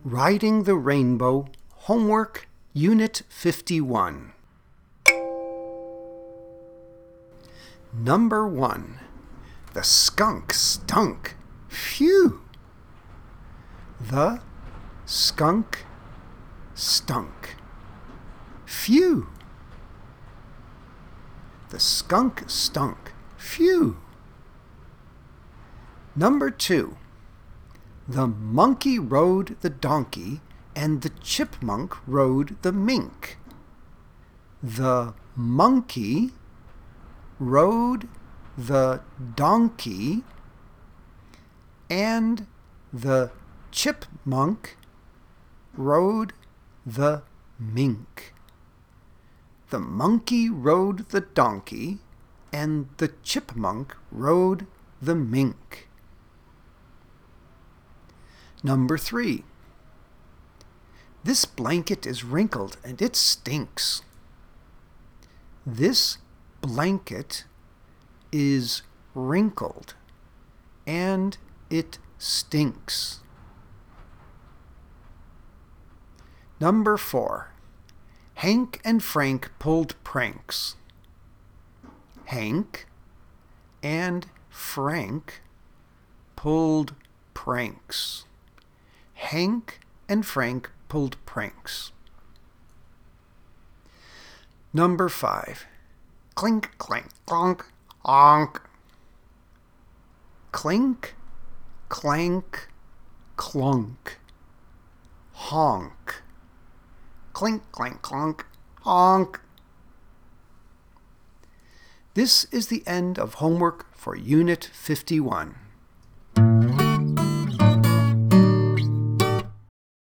Riding the Rainbow, Homework, Unit 51. Number 1. The skunk stunk. Phew! The skunk stunk. Phew! The skunk stunk. Phew! Number 2. The monkey rode the donkey, and the chipmunk rode the mink. The monkey rode the donkey, and the chipmunk rode the mink. The monkey rode the donkey, and the chipmunk rode the mink. Number 3. This blanket is wrinkled and it stinks. This blanket is wrinkled and it stinks. Number 4. Hank and Frank pulled pranks. Hank and Frank pulled pranks. Hank and Frank pulled pranks. Number 5. Clink, clank, clonk, honk. Clink, clank, clunk, honk. Clink, clank, clonk, honk. This is the end of homework for Unit 51.